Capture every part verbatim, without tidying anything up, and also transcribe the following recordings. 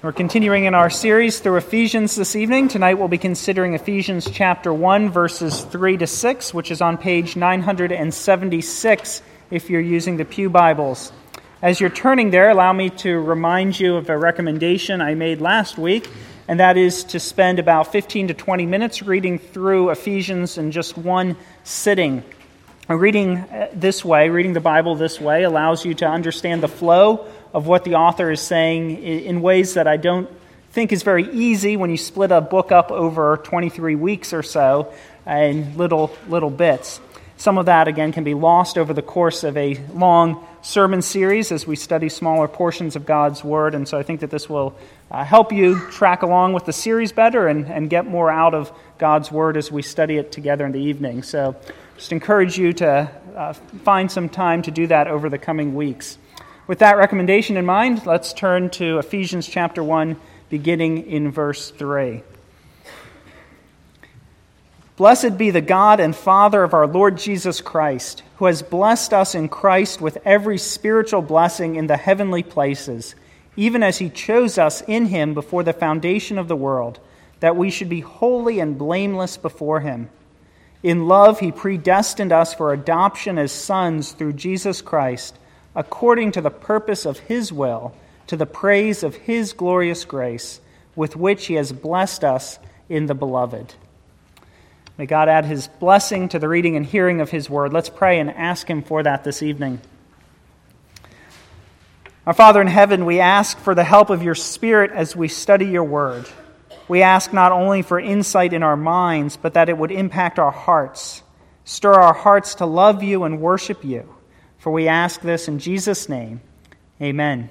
We're continuing in our series through Ephesians this evening. Tonight we'll be considering Ephesians chapter one, verses three to six, which is on page nine seventy-six if you're using the Pew Bibles. As you're turning there, allow me to remind you of a recommendation I made last week, and that is to spend about fifteen to twenty minutes reading through Ephesians in just one sitting. Reading this way, reading the Bible this way, allows you to understand the flow of what the author is saying in ways that I don't think is very easy when you split a book up over twenty-three weeks or so in little little bits. Some of that, again, can be lost over the course of a long sermon series as we study smaller portions of God's Word, and so I think that this will uh, help you track along with the series better and, and get more out of God's Word as we study it together in the evening. So just encourage you to uh, find some time to do that over the coming weeks. With that recommendation in mind, let's turn to Ephesians chapter one, beginning in verse three. Blessed be the God and Father of our Lord Jesus Christ, who has blessed us in Christ with every spiritual blessing in the heavenly places, even as he chose us in him before the foundation of the world, that we should be holy and blameless before him. In love he predestined us for adoption as sons through Jesus Christ, according to the purpose of his will, to the praise of his glorious grace, with which he has blessed us in the Beloved. May God add his blessing to the reading and hearing of his word. Let's pray and ask him for that this evening. Our Father in heaven, we ask for the help of your Spirit as we study your word. We ask not only for insight in our minds, but that it would impact our hearts, stir our hearts to love you and worship you. For we ask this in Jesus' name. Amen.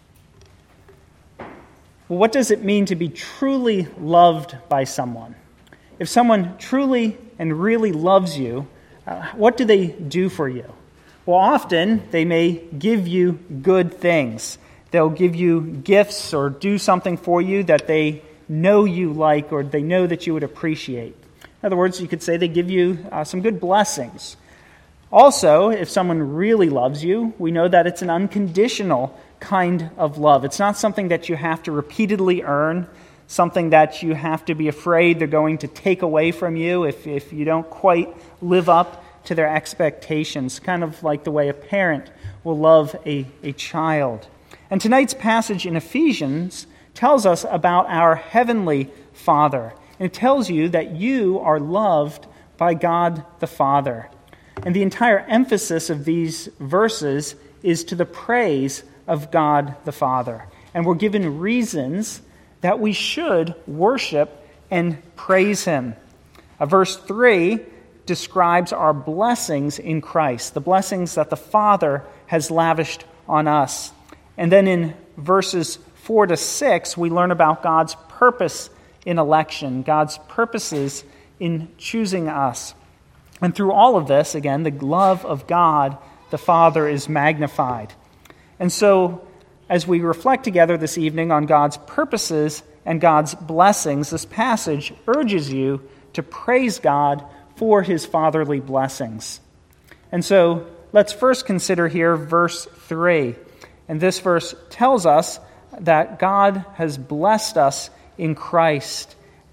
Well, what does it mean to be truly loved by someone? If someone truly and really loves you, uh, what do they do for you? Well, often they may give you good things. They'll give you gifts or do something for you that they know you like or they know that you would appreciate. In other words, you could say they give you uh, some good blessings. Also, if someone really loves you, we know that it's an unconditional kind of love. It's not something that you have to repeatedly earn, something that you have to be afraid they're going to take away from you if, if you don't quite live up to their expectations, kind of like the way a parent will love a, a child. And tonight's passage in Ephesians tells us about our heavenly Father. And it tells you that you are loved by God the Father. And the entire emphasis of these verses is to the praise of God the Father. And we're given reasons that we should worship and praise him. Uh, verse three describes our blessings in Christ, the blessings that the Father has lavished on us. And then in verses four to six, we learn about God's purpose in election, God's purposes in choosing us. And through all of this, again, the love of God the Father is magnified. And so, as we reflect together this evening on God's purposes and God's blessings, this passage urges you to praise God for his fatherly blessings. And so, let's first consider here verse three. And this verse tells us that God has blessed us in Christ.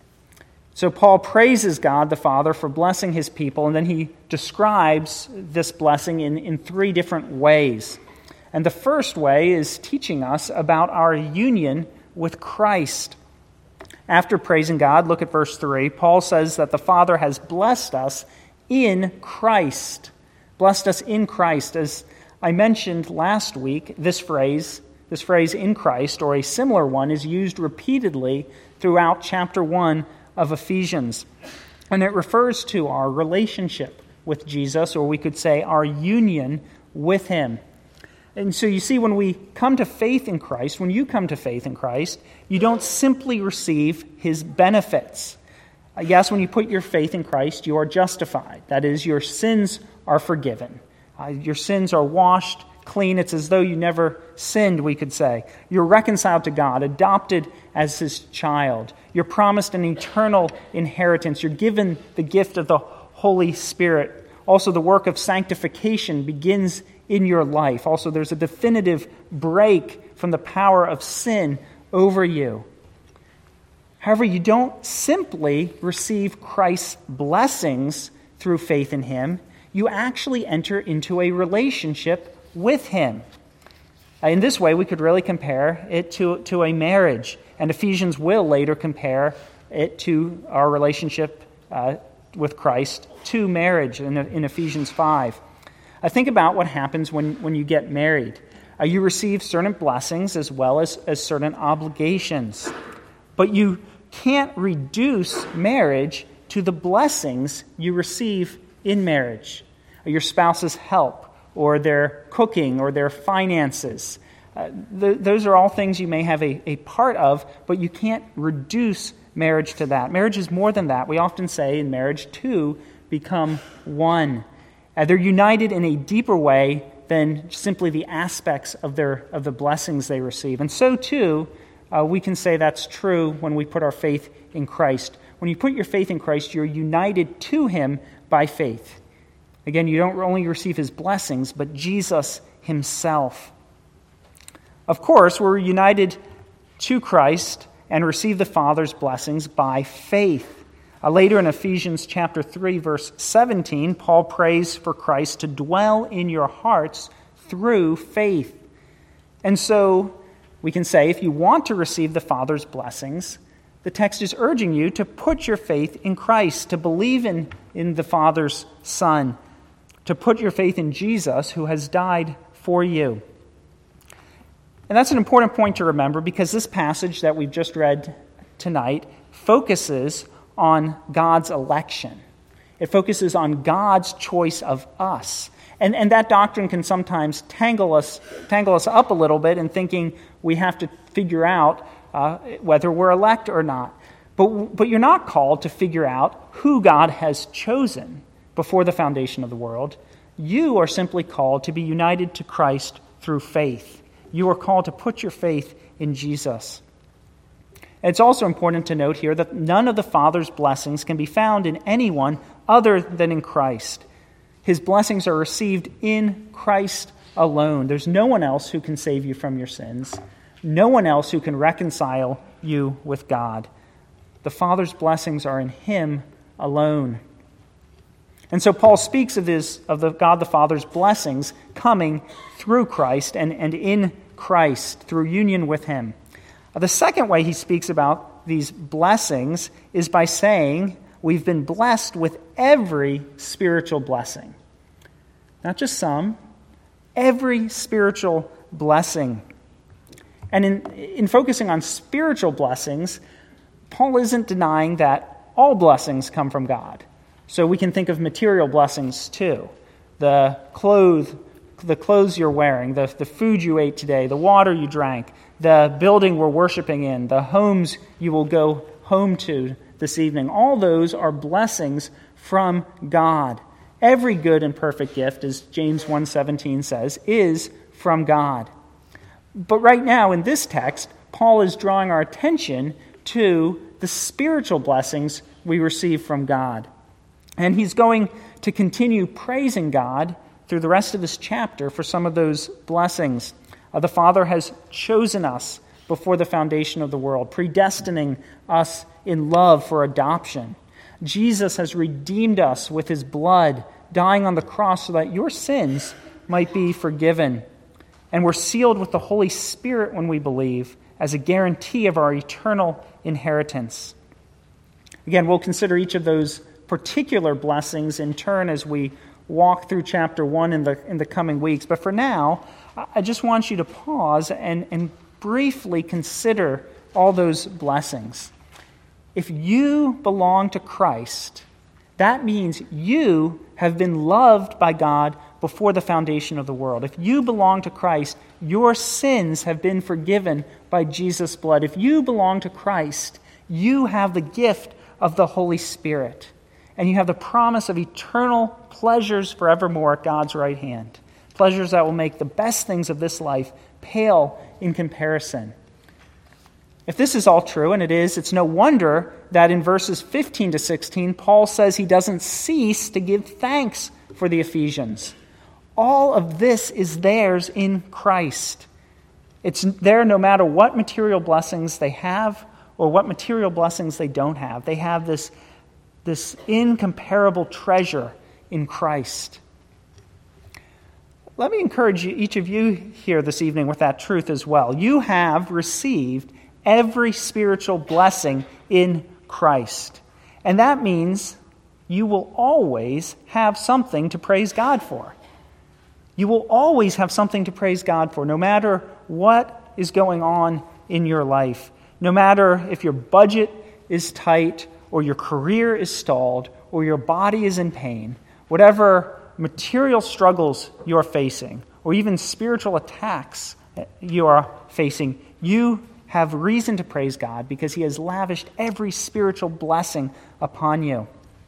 So Paul praises God the Father for blessing his people, and then he describes this blessing in, in three different ways. And the first way is teaching us about our union with Christ. After praising God, look at verse three. Paul says that the Father has blessed us in Christ. Blessed us in Christ. As I mentioned last week, this phrase, this phrase in Christ, or a similar one, is used repeatedly throughout chapter one of Ephesians. And it refers to our relationship with Jesus, or we could say our union with him. And so you see, when we come to faith in Christ, when you come to faith in Christ, you don't simply receive his benefits. Yes, when you put your faith in Christ, you are justified. That is, your sins are forgiven. Uh, your sins are washed clean. It's as though you never sinned, we could say. You're reconciled to God, adopted as his child. You're promised an eternal inheritance. You're given the gift of the Holy Spirit. Also, the work of sanctification begins in your life. Also, there's a definitive break from the power of sin over you. However, you don't simply receive Christ's blessings through faith in him. You actually enter into a relationship with him. In this way, we could really compare it to, to a marriage, and Ephesians will later compare it to our relationship uh, with Christ to marriage in, in Ephesians five. Uh, think about what happens when, when you get married. Uh, you receive certain blessings as well as, as certain obligations, but you can't reduce marriage to the blessings you receive in marriage. Your spouse's help, or their cooking, or their finances. Uh, th- those are all things you may have a, a part of, but you can't reduce marriage to that. Marriage is more than that. We often say in marriage, two become one. Uh, they're united in a deeper way than simply the aspects of their of the blessings they receive. And so too, uh, we can say that's true when we put our faith in Christ. When you put your faith in Christ, you're united to him by faith. Again, you don't only receive his blessings, but Jesus himself. Of course, we're united to Christ and receive the Father's blessings by faith. Uh, later in Ephesians chapter three, verse seventeen, Paul prays for Christ to dwell in your hearts through faith. And so we can say, if you want to receive the Father's blessings, the text is urging you to put your faith in Christ, to believe in, in the Father's Son, to put your faith in Jesus who has died for you. And that's an important point to remember, because this passage that we've just read tonight focuses on God's election. It focuses on God's choice of us. And, and that doctrine can sometimes tangle us, tangle us up a little bit in thinking we have to figure out uh, whether we're elect or not. But, but you're not called to figure out who God has chosen before the foundation of the world. You are simply called to be united to Christ through faith. You are called to put your faith in Jesus. It's also important to note here that none of the Father's blessings can be found in anyone other than in Christ. His blessings are received in Christ alone. There's no one else who can save you from your sins. No one else who can reconcile you with God. The Father's blessings are in him alone. And so Paul speaks of this, of the God the Father's blessings coming through Christ and, and in Christ, through union with him. The second way he speaks about these blessings is by saying we've been blessed with every spiritual blessing. Not just some, every spiritual blessing. And in, in focusing on spiritual blessings, Paul isn't denying that all blessings come from God. So we can think of material blessings too. The clothes, the clothes you're wearing, the, the food you ate today, the water you drank, the building we're worshiping in, the homes you will go home to this evening. All those are blessings from God. Every good and perfect gift, as James one seventeen says, is from God. But right now in this text, Paul is drawing our attention to the spiritual blessings we receive from God. And he's going to continue praising God through the rest of this chapter for some of those blessings. Uh, the Father has chosen us before the foundation of the world, predestining us in love for adoption. Jesus has redeemed us with his blood, dying on the cross so that your sins might be forgiven. And we're sealed with the Holy Spirit when we believe, as a guarantee of our eternal inheritance. Again, we'll consider each of those particular blessings in turn as we walk through chapter one in the in the coming weeks. But for now, I just want you to pause and, and briefly consider all those blessings. If you belong to Christ, that means you have been loved by God before the foundation of the world. If you belong to Christ, your sins have been forgiven by Jesus' blood. If you belong to Christ, you have the gift of the Holy Spirit. And you have the promise of eternal pleasures forevermore at God's right hand. Pleasures that will make the best things of this life pale in comparison. If this is all true, and it is, it's no wonder that in verses fifteen to sixteen, Paul says he doesn't cease to give thanks for the Ephesians. All of this is theirs in Christ. It's there no matter what material blessings they have or what material blessings they don't have. They have this, this incomparable treasure in Christ. Let me encourage you, each of you here this evening with that truth as well. You have received every spiritual blessing in Christ. And that means you will always have something to praise God for. You will always have something to praise God for, no matter what is going on in your life. No matter if your budget is tight, or your career is stalled, or your body is in pain, whatever material struggles you're facing, or even spiritual attacks you are facing, you have reason to praise God because He has lavished every spiritual blessing upon you.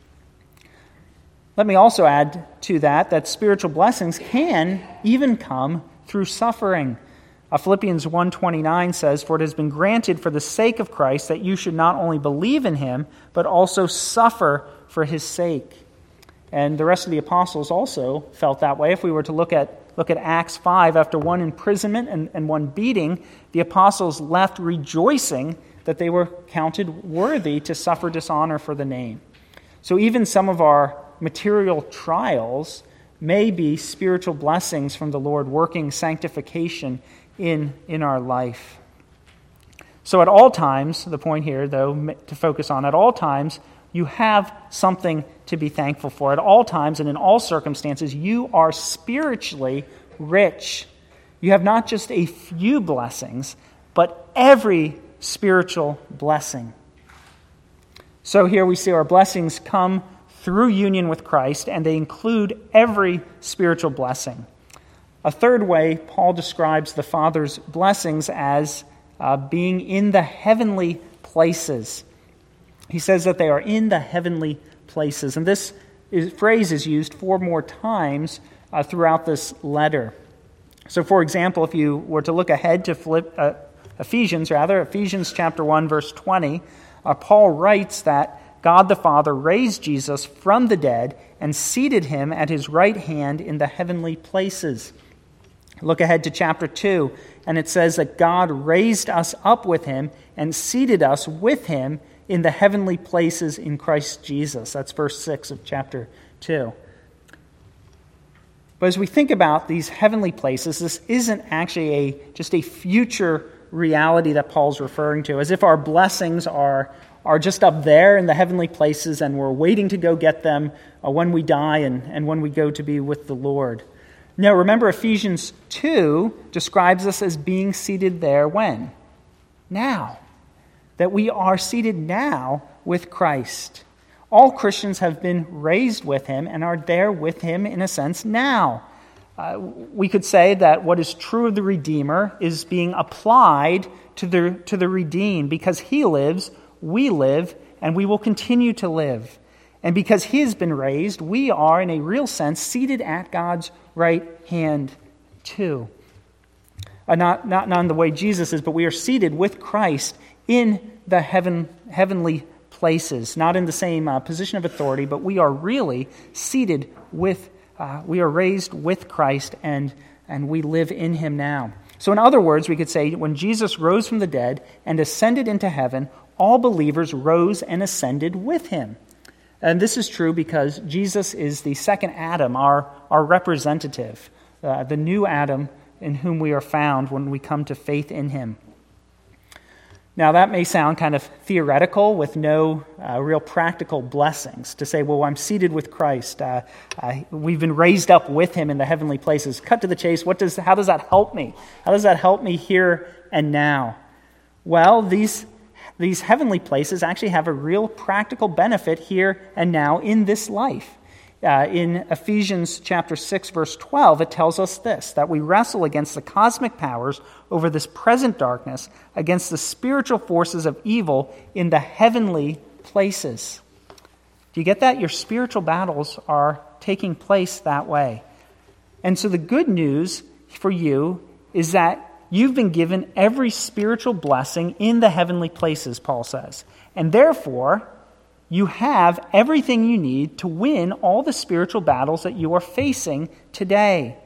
Let me also add to that that spiritual blessings can even come through suffering. Uh, Philippians one twenty-nine says, "For it has been granted for the sake of Christ that you should not only believe in Him, but also suffer for His sake." And the rest of the apostles also felt that way. If we were to look at look at Acts five, after one imprisonment and, and one beating, the apostles left rejoicing that they were counted worthy to suffer dishonor for the name. So even some of our material trials may be spiritual blessings from the Lord working sanctification in, in our life. So at all times, the point here, though, to focus on, at all times, you have something to be thankful for. At all times and in all circumstances, you are spiritually rich. You have not just a few blessings, but every spiritual blessing. So here we see our blessings come through union with Christ, and they include every spiritual blessing. A third way, Paul describes the Father's blessings as uh, being in the heavenly places. He says that they are in the heavenly places. And this is, phrase is used four more times uh, throughout this letter. So, for example, if you were to look ahead to Philipp, uh, Ephesians, rather, Ephesians chapter one, verse twenty, uh, Paul writes that God the Father raised Jesus from the dead and seated Him at His right hand in the heavenly places. Look ahead to chapter two, and it says that God raised us up with Him and seated us with Him in the heavenly places in Christ Jesus. That's verse six of chapter two. But as we think about these heavenly places, this isn't actually a just a future reality that Paul's referring to, as if our blessings are, are just up there in the heavenly places and we're waiting to go get them uh, when we die and, and when we go to be with the Lord. No, remember Ephesians two describes us as being seated there when? Now. That we are seated now with Christ. All Christians have been raised with Him and are there with Him in a sense now. Uh, we could say that what is true of the Redeemer is being applied to the, to the redeemed. Because He lives, we live, and we will continue to live. And because He has been raised, we are, in a real sense, seated at God's right hand too. Uh, not, not, not in the way Jesus is, but we are seated with Christ in the heaven, heavenly places, not in the same uh, position of authority, but we are really seated with, uh, we are raised with Christ, and, and we live in Him now. So in other words, we could say, when Jesus rose from the dead and ascended into heaven, all believers rose and ascended with Him. And this is true because Jesus is the second Adam, our, our representative, uh, the new Adam in whom we are found when we come to faith in Him. Now, that may sound kind of theoretical with no uh, real practical blessings to say, well, I'm seated with Christ. Uh, uh, we've been raised up with Him in the heavenly places. Cut to the chase. What does? How does that help me? How does that help me here and now? Well, these, these heavenly places actually have a real practical benefit here and now in this life. Uh, in Ephesians chapter six, verse twelve, it tells us this, that we wrestle against the cosmic powers over this present darkness, against the spiritual forces of evil in the heavenly places. Do you get that? Your spiritual battles are taking place that way. And so the good news for you is that you've been given every spiritual blessing in the heavenly places, Paul says. And therefore, you have everything you need to win all the spiritual battles that you are facing today.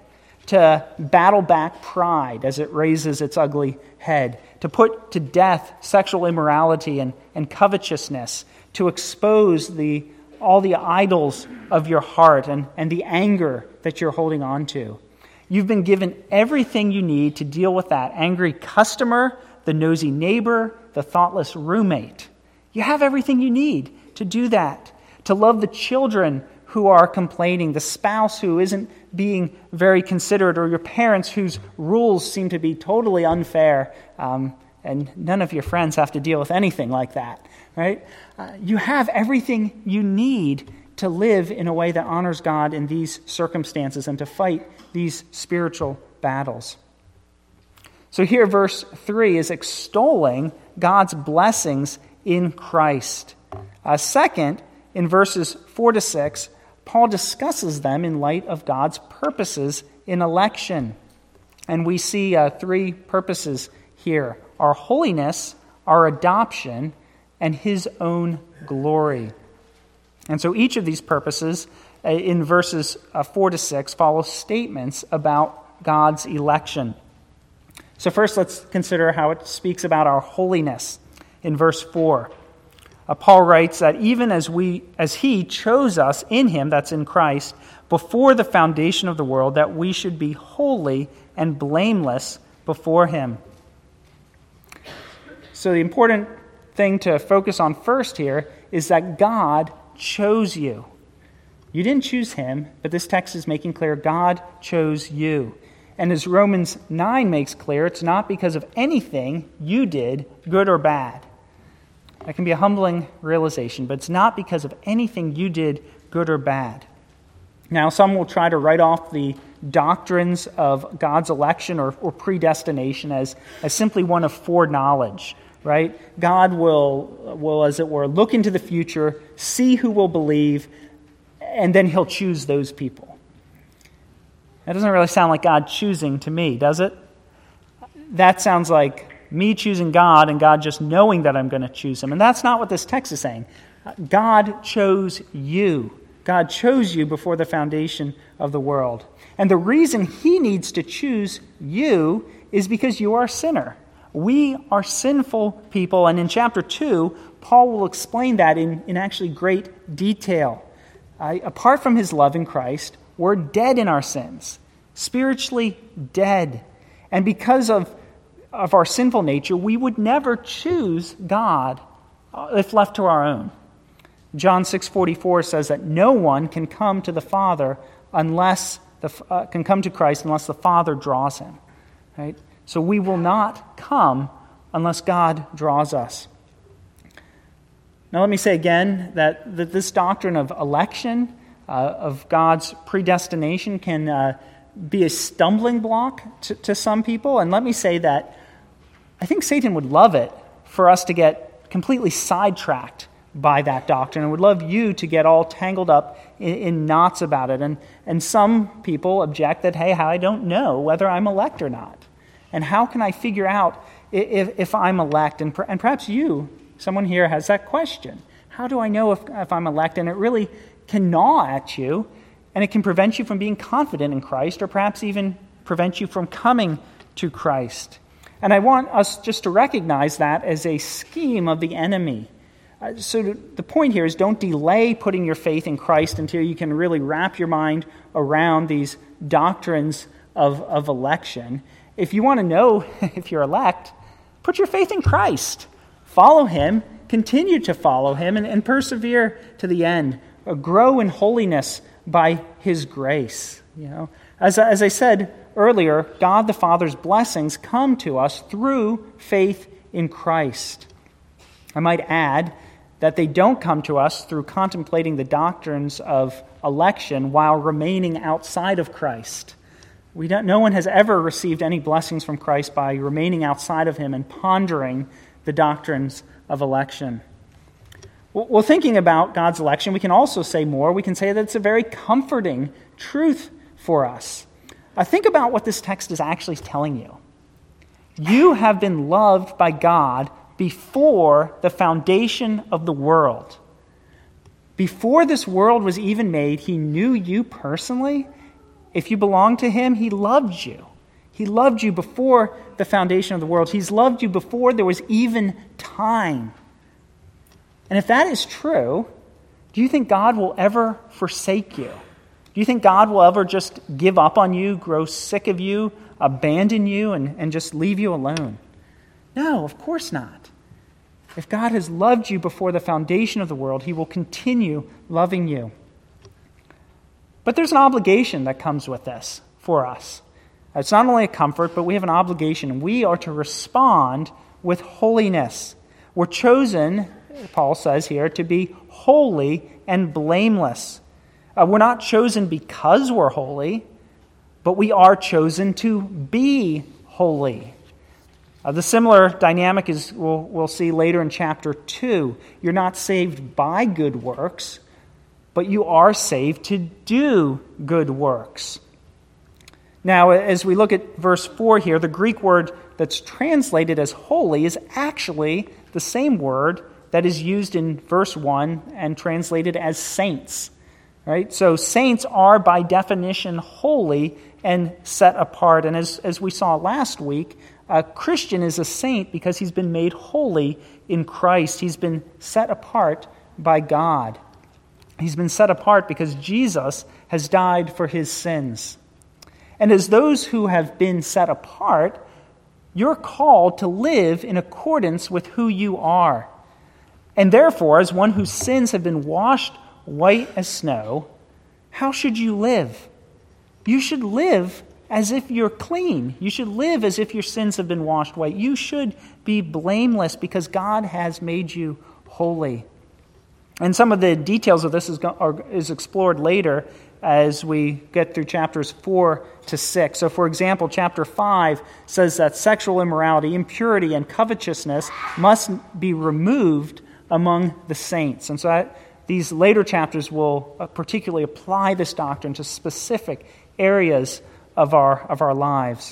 to battle back pride as it raises its ugly head, to put to death sexual immorality and, and covetousness, to expose the all the idols of your heart and, and the anger that you're holding on to. You've been given everything you need to deal with that angry customer, the nosy neighbor, the thoughtless roommate. You have everything you need to do that, to love the children who are complaining, the spouse who isn't being very considerate, or your parents whose rules seem to be totally unfair, um, and none of your friends have to deal with anything like that, right? Uh, you have everything you need to live in a way that honors God in these circumstances and to fight these spiritual battles. So here, verse three is extolling God's blessings in Christ. Uh, second, in verses four to six, Paul discusses them in light of God's purposes in election. And we see uh, three purposes here: our holiness, our adoption, and his own glory. And so each of these purposes uh, in verses uh, four to six follow statements about God's election. So first, let's consider how it speaks about our holiness in verse four. Uh, Paul writes that even as we, as he chose us in him, that's in Christ, before the foundation of the world, that we should be holy and blameless before him. So the important thing to focus on first here is that God chose you. You didn't choose him, but this text is making clear God chose you. And as Romans nine makes clear, it's not because of anything you did, good or bad. That can be a humbling realization, but it's not because of anything you did, good or bad. Now, some will try to write off the doctrines of God's election or, or predestination as, as simply one of foreknowledge, right? God will, will, as it were, look into the future, see who will believe, and then he'll choose those people. That doesn't really sound like God choosing to me, does it? That sounds like me choosing God and God just knowing that I'm going to choose him. And that's not what this text is saying. God chose you. God chose you before the foundation of the world. And the reason he needs to choose you is because you are a sinner. We are sinful people. And in chapter two, Paul will explain that in, in actually great detail. Uh, apart from his love in Christ, we're dead in our sins, spiritually dead. And because of of our sinful nature, we would never choose God if left to our own. John six forty-four says that no one can come to the Father unless the uh, can come to Christ unless the Father draws him. Right? So we will not come unless God draws us. Now let me say again that, that this doctrine of election, uh, of God's predestination, can uh, be a stumbling block to, to some people. And let me say that I think Satan would love it for us to get completely sidetracked by that doctrine and would love you to get all tangled up in, in knots about it. And, and some people object that, hey, I don't know whether I'm elect or not. And how can I figure out if, if I'm elect? And, per, and perhaps you, someone here, has that question. How do I know if, if I'm elect? And it really can gnaw at you, and it can prevent you from being confident in Christ, or perhaps even prevent you from coming to Christ. And I want us just to recognize that as a scheme of the enemy. Uh, so the point here is don't delay putting your faith in Christ until you can really wrap your mind around these doctrines of, of election. If you want to know if you're elect, put your faith in Christ. Follow him, continue to follow him, and, and persevere to the end. Uh, grow in holiness by his grace. You know, as, as I said earlier, God the Father's blessings come to us through faith in Christ. I might add that they don't come to us through contemplating the doctrines of election while remaining outside of Christ. We don't, no one has ever received any blessings from Christ by remaining outside of him and pondering the doctrines of election. Well, thinking about God's election, we can also say more. We can say that it's a very comforting truth for us. Uh, think about what this text is actually telling you. You have been loved by God before the foundation of the world. Before this world was even made, he knew you personally, if you belong to him, he loved you. He loved you before the foundation of the world. He's loved you before there was even time. And if that is true, do you think God will ever forsake you? Do you think God will ever just give up on you, grow sick of you, abandon you, and, and just leave you alone? No, of course not. If God has loved you before the foundation of the world, he will continue loving you. But there's an obligation that comes with this for us. It's not only a comfort, but we have an obligation. We are to respond with holiness. We're chosen, Paul says here, to be holy and blameless. Uh, we're not chosen because we're holy, but we are chosen to be holy. Uh, the similar dynamic is we'll, we'll see later in chapter two. You're not saved by good works, but you are saved to do good works. Now, as we look at verse four here, the Greek word that's translated as holy is actually the same word that is used in verse one and translated as saints. Right? So saints are by definition holy and set apart. And as, as we saw last week, a Christian is a saint because he's been made holy in Christ. He's been set apart by God. He's been set apart because Jesus has died for his sins. And as those who have been set apart, you're called to live in accordance with who you are. And therefore, as one whose sins have been washed white as snow, how should you live? You should live as if you're clean. You should live as if your sins have been washed white. You should be blameless because God has made you holy. And some of the details of this is, are, is explored later as we get through chapters four to six. So, for example, chapter five says that sexual immorality, impurity, and covetousness must be removed among the saints. And so that, these later chapters will particularly apply this doctrine to specific areas of our, of our lives.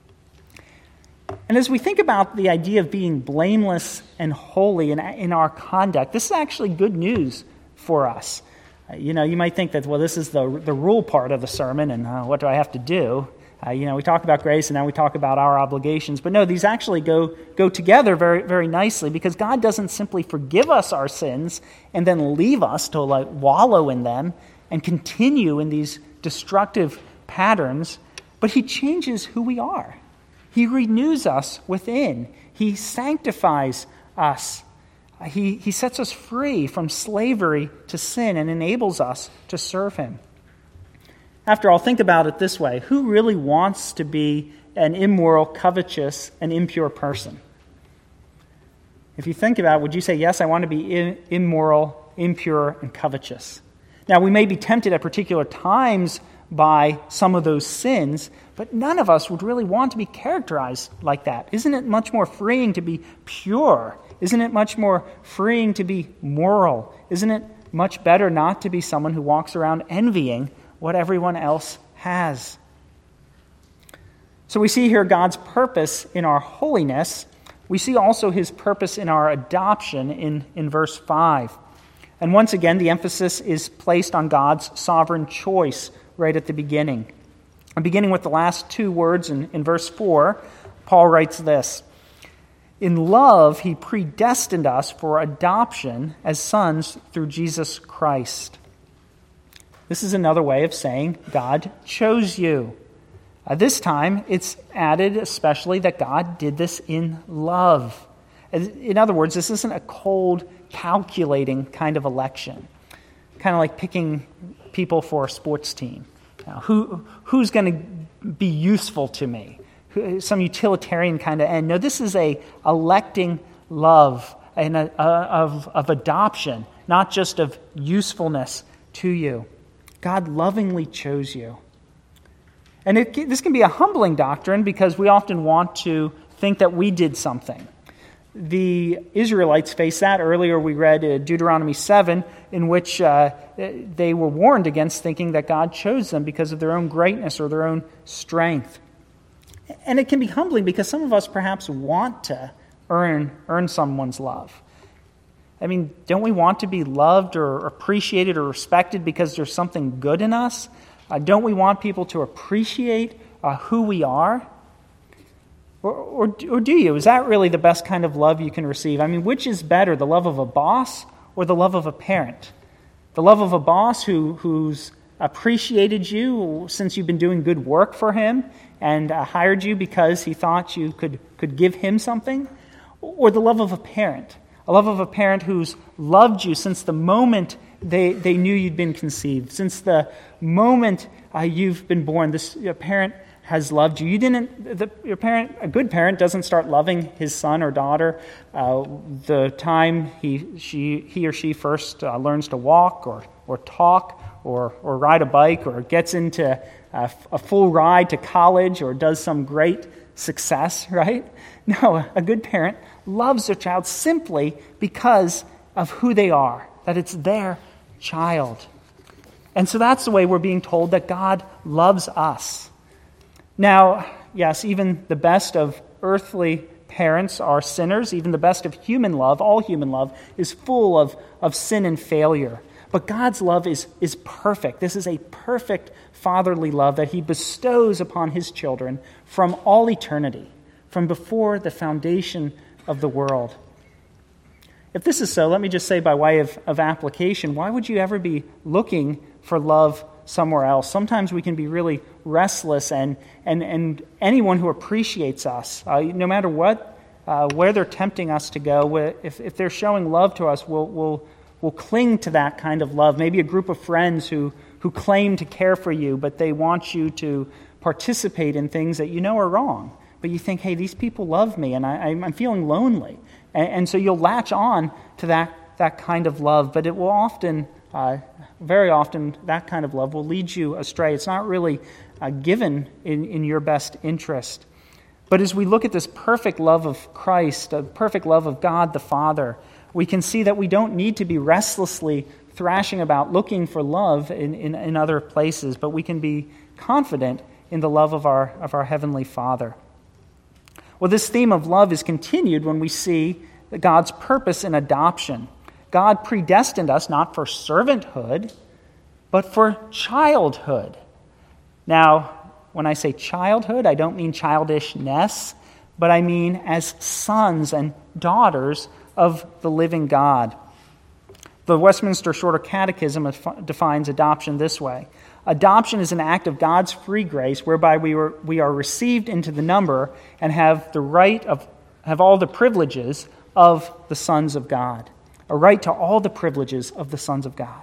And as we think about the idea of being blameless and holy in, in our conduct, this is actually good news for us. Uh, you know, you might think that, well, this is the the rule part of the sermon, and uh, what do I have to do? Uh, you know, we talk about grace, and now we talk about our obligations. But no, these actually go go together very, very nicely, because God doesn't simply forgive us our sins and then leave us to like wallow in them and continue in these destructive patterns, but he changes who we are. He renews us within. He sanctifies us. He, he sets us free from slavery to sin and enables us to serve him. After all, think about it this way. Who really wants to be an immoral, covetous, and impure person? If you think about it, would you say, yes, I want to be immoral, impure, and covetous? Now, we may be tempted at particular times by some of those sins, but none of us would really want to be characterized like that. Isn't it much more freeing to be pure? Isn't it much more freeing to be moral? Isn't it much better not to be someone who walks around envying what everyone else has? So we see here God's purpose in our holiness. We see also his purpose in our adoption in, in verse five. And once again, the emphasis is placed on God's sovereign choice right at the beginning. And beginning with the last two words in, in verse four, Paul writes this: "In love, he predestined us for adoption as sons through Jesus Christ." This is another way of saying God chose you. Uh, this time, it's added especially that God did this in love. In other words, this isn't a cold, calculating kind of election. Kind of like picking people for a sports team. Now, who who's going to be useful to me? Some utilitarian kind of end. No, this is a electing love and a, a, of, of adoption, not just of usefulness to you. God lovingly chose you. And it, this can be a humbling doctrine because we often want to think that we did something. The Israelites faced that. Earlier we read uh, Deuteronomy seven, in which uh, they were warned against thinking that God chose them because of their own greatness or their own strength. And it can be humbling because some of us perhaps want to earn, earn someone's love. I mean, don't we want to be loved or appreciated or respected because there's something good in us? Uh, don't we want people to appreciate uh, who we are? Or, or, or do you? Is that really the best kind of love you can receive? I mean, which is better, the love of a boss or the love of a parent? The love of a boss who who's appreciated you since you've been doing good work for him and uh, hired you because he thought you could, could give him something? Or the love of a parent? A love of a parent who's loved you since the moment they, they knew you'd been conceived, since the moment uh, you've been born. This your parent has loved you. You didn't. The, your parent, a good parent, doesn't start loving his son or daughter uh, the time he she he or she first uh, learns to walk or or talk or or ride a bike or gets into a, a full ride to college or does some great success. Right? No, a good parent loves their child simply because of who they are, that it's their child. And so that's the way we're being told that God loves us. Now, yes, even the best of earthly parents are sinners. Even the best of human love, all human love, is full of, of sin and failure. But God's love is, is perfect. This is a perfect fatherly love that he bestows upon his children from all eternity, from before the foundation of the world. If this is so, let me just say by way of, of application, why would you ever be looking for love somewhere else? Sometimes we can be really restless, and and, and anyone who appreciates us, uh, no matter what, uh, where they're tempting us to go, if, if they're showing love to us, we'll, we'll, we'll cling to that kind of love. Maybe a group of friends who, who claim to care for you, but they want you to participate in things that you know are wrong. But you think, hey, these people love me, and I, I'm feeling lonely. And, and so you'll latch on to that, that kind of love, but it will often, uh, very often, that kind of love will lead you astray. It's not really uh, given in, in your best interest. But as we look at this perfect love of Christ, a perfect love of God the Father, we can see that we don't need to be restlessly thrashing about looking for love in, in, in other places, but we can be confident in the love of our, of our Heavenly Father. Well, this theme of love is continued when we see God's purpose in adoption. God predestined us not for servanthood, but for childhood. Now, when I say childhood, I don't mean childishness, but I mean as sons and daughters of the living God. The Westminster Shorter Catechism defines adoption this way. Adoption is an act of God's free grace whereby we are, we are received into the number and have the right of have all the privileges of the sons of God. A right to all the privileges of the sons of God.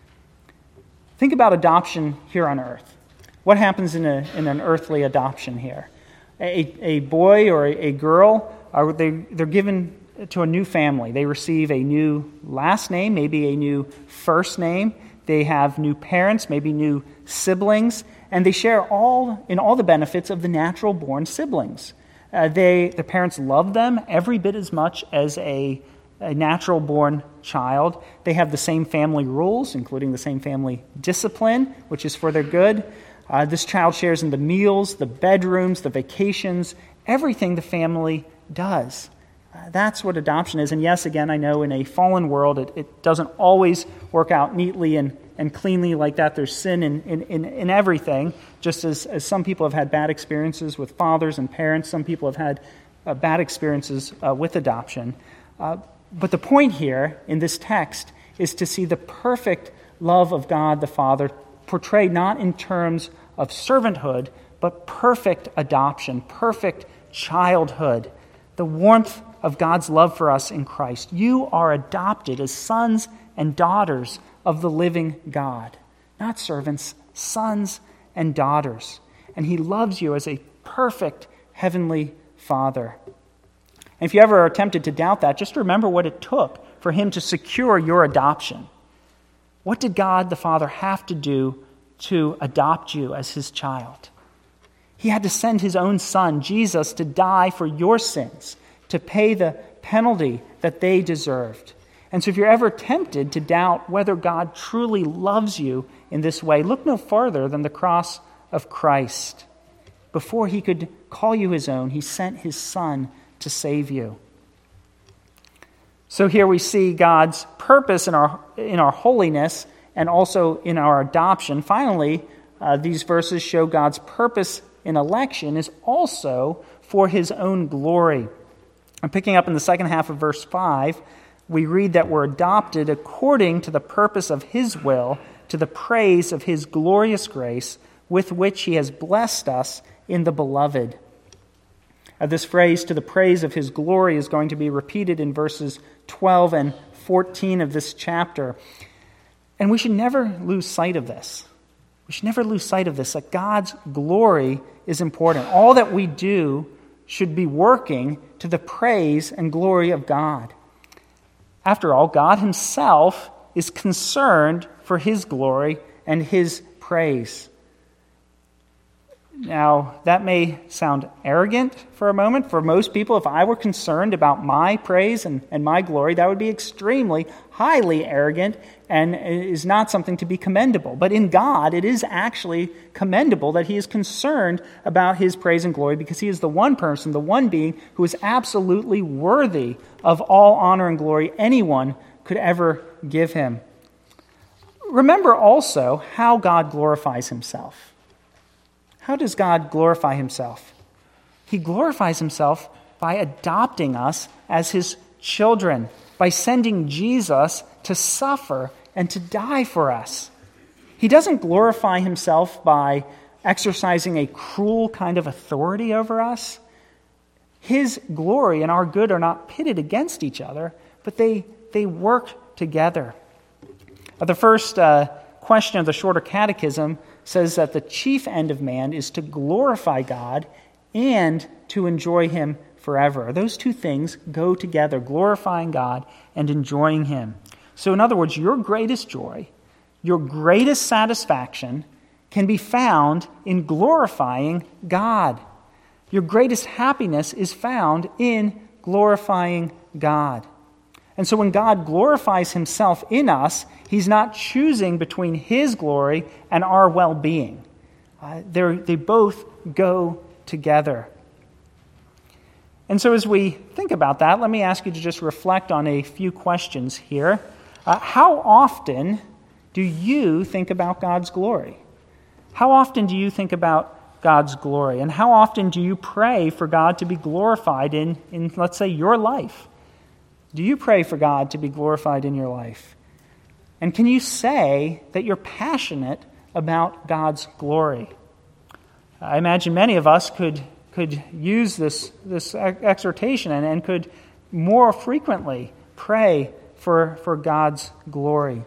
Think about adoption here on earth. What happens in, a, in an earthly adoption here? A, a boy or a, a girl, are they, they're given to a new family. They receive a new last name, maybe a new first name. They have new parents, maybe new siblings, and they share all in all the benefits of the natural-born siblings. Uh, they, the parents love them every bit as much as a, a natural-born child. They have the same family rules, including the same family discipline, which is for their good. Uh, this child shares in the meals, the bedrooms, the vacations, everything the family does. Uh, that's what adoption is. And yes, again, I know in a fallen world, it, it doesn't always work out neatly and, and cleanly like that. There's sin in, in, in, in everything, just as, as some people have had bad experiences with fathers and parents. Some people have had uh, bad experiences uh, with adoption. Uh, but the point here in this text is to see the perfect love of God the Father portrayed not in terms of servanthood, but perfect adoption, perfect childhood, the warmth of God's love for us in Christ. You are adopted as sons and daughters of the living God, not servants, sons and daughters. And he loves you as a perfect heavenly Father. And if you ever are tempted to doubt that, just remember what it took for him to secure your adoption. What did God the Father have to do to adopt you as his child? He had to send his own son, Jesus, to die for your sins, to pay the penalty that they deserved. And so if you're ever tempted to doubt whether God truly loves you in this way, look no further than the cross of Christ. Before he could call you his own, he sent his son to save you. So here we see God's purpose in our, in our holiness and also in our adoption. Finally, uh, these verses show God's purpose in election is also for his own glory. And picking up in the second half of verse five, we read that we're adopted according to the purpose of his will, to the praise of his glorious grace, with which he has blessed us in the beloved. Uh, this phrase, to the praise of his glory, is going to be repeated in verses twelve and fourteen of this chapter. And we should never lose sight of this. We should never lose sight of this, that God's glory is important. All that we do should be working to the praise and glory of God. After all, God himself is concerned for his glory and his praise. Now, that may sound arrogant for a moment. For most people, if I were concerned about my praise and, and my glory, that would be extremely, highly arrogant and is not something to be commendable. But in God, it is actually commendable that he is concerned about his praise and glory, because he is the one person, the one being who is absolutely worthy of all honor and glory anyone could ever give him. Remember also how God glorifies himself. How does God glorify himself? He glorifies himself by adopting us as his children, by sending Jesus to suffer and to die for us. He doesn't glorify himself by exercising a cruel kind of authority over us. His glory and our good are not pitted against each other, but they, they work together. The first uh, question of the Shorter Catechism says that the chief end of man is to glorify God and to enjoy him forever. Those two things go together, glorifying God and enjoying him. So in other words, your greatest joy, your greatest satisfaction can be found in glorifying God. Your greatest happiness is found in glorifying God. And so when God glorifies himself in us, he's not choosing between his glory and our well-being. Uh, they both go together. And so as we think about that, let me ask you to just reflect on a few questions here. Uh, how often do you think about God's glory? How often do you think about God's glory? And how often do you pray for God to be glorified in, in let's say, your life? Do you pray for God to be glorified in your life? And can you say that you're passionate about God's glory? I imagine many of us could, could use this, this exhortation and, and could more frequently pray for, for God's glory.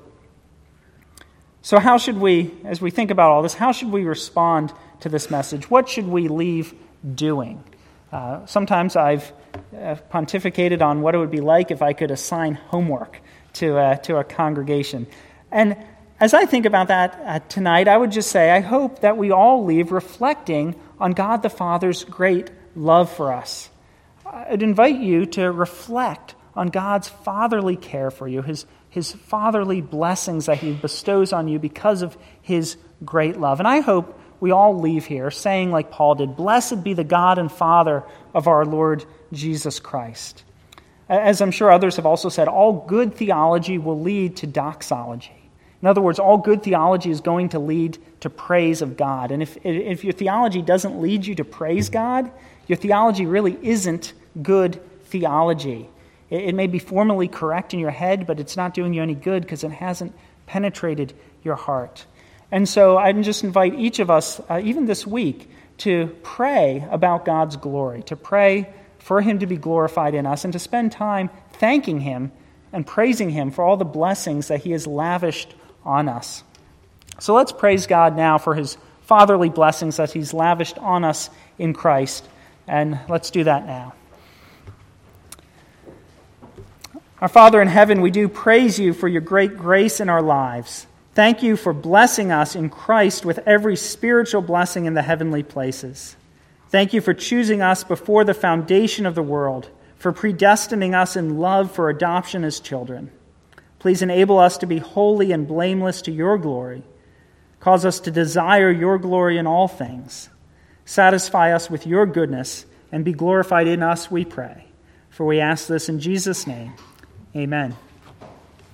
So how should we, as we think about all this, how should we respond to this message? What should we leave doing? Uh, sometimes I've uh, pontificated on what it would be like if I could assign homework to, uh, to a congregation. And as I think about that uh, tonight, I would just say I hope that we all leave reflecting on God the Father's great love for us. I'd invite you to reflect on God's fatherly care for you, his, his fatherly blessings that he bestows on you because of his great love. And I hope we all leave here saying like Paul did, "Blessed be the God and Father of our Lord Jesus Christ." As I'm sure others have also said, all good theology will lead to doxology. In other words, all good theology is going to lead to praise of God. And if, if your theology doesn't lead you to praise God, your theology really isn't good theology. It, it may be formally correct in your head, but it's not doing you any good because it hasn't penetrated your heart. And so I just invite each of us, uh, even this week, to pray about God's glory, to pray for him to be glorified in us, and to spend time thanking him and praising him for all the blessings that he has lavished on us. So let's praise God now for his fatherly blessings that he's lavished on us in Christ, and let's do that now. Our Father in heaven, we do praise you for your great grace in our lives. Thank you for blessing us in Christ with every spiritual blessing in the heavenly places. Thank you for choosing us before the foundation of the world, for predestining us in love for adoption as children. Please enable us to be holy and blameless to your glory. Cause us to desire your glory in all things. Satisfy us with your goodness and be glorified in us, we pray. For we ask this in Jesus' name. Amen.